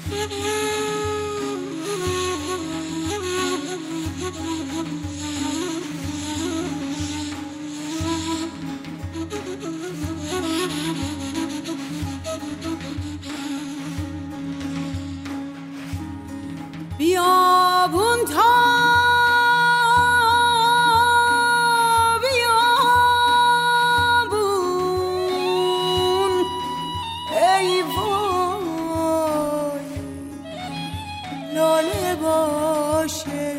بیابون تا بیابون ای وای لاله باشه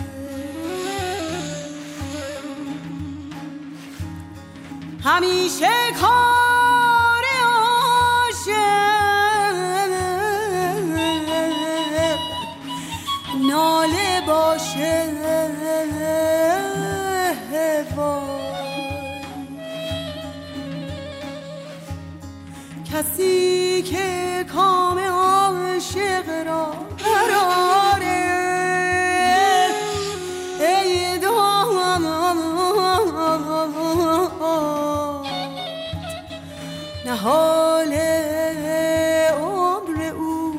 همیشه کار عاشق ناله باشه وای کسی که کام عاشق را قراره ای دام نهال عمر او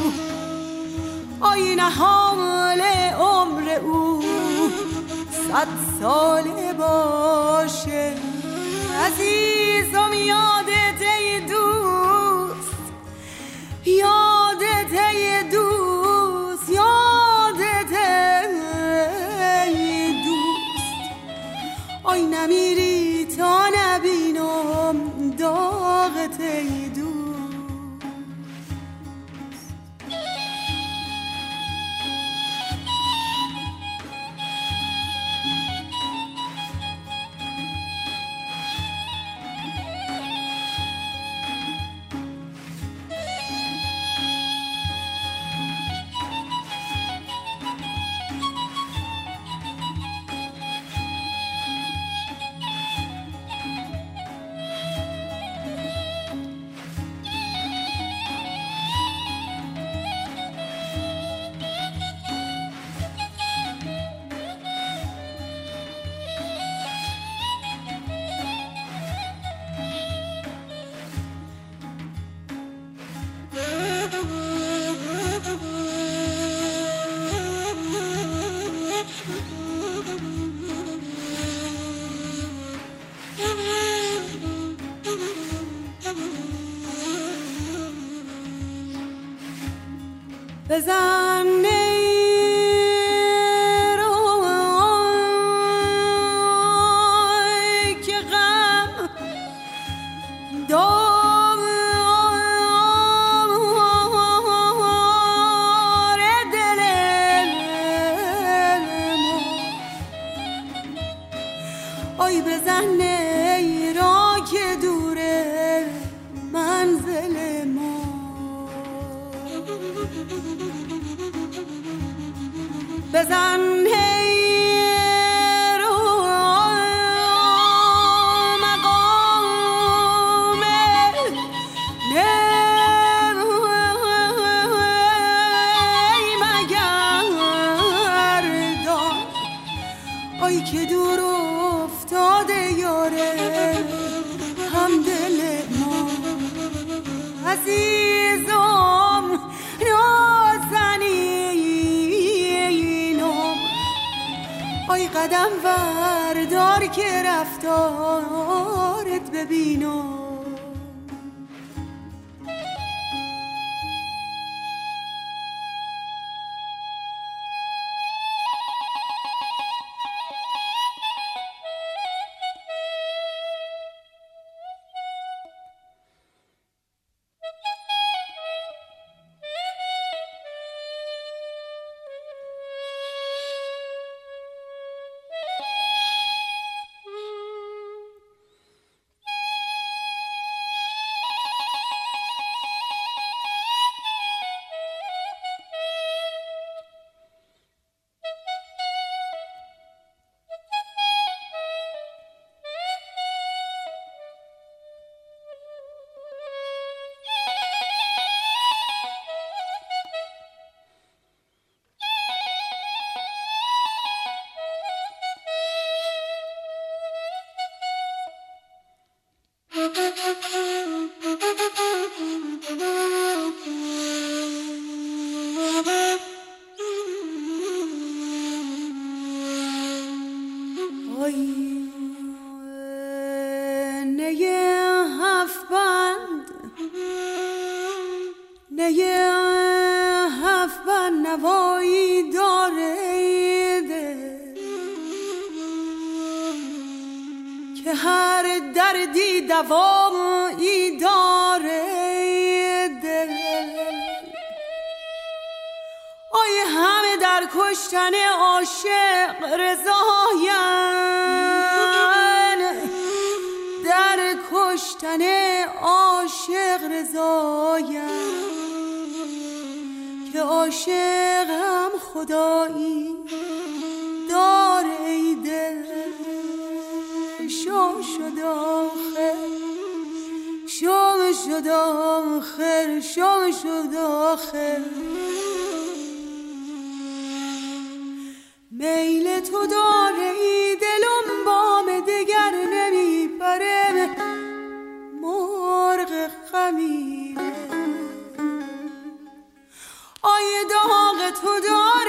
آی نهال عمر او 100 ساله باشه عزیزم یادت ای دوست یادت ای دوست یادت ای دوست آی نمیری تا نبینم داغت ای دوست بزن نیروی که غم دار دل ما آی بزن نیروی که دوره منزل ما بزن رو مقام نی مگردان آی که دور افتاده یاره هم دل ما عزیزم آی قدم وردار که رفتارت ببینم دوایی داره دل، که هر دردی دوایی داره دل. آی همه در کشتن عاشق رضاین، در کشتن عاشق رضاین، که عاشقم خدایی داره ای دل. شام شد آخر، شام شد آخر، شام شد آخر. میل تو داره ای دلم بام دگر نمیپره، مرغ خمیره. آی داغ تو داره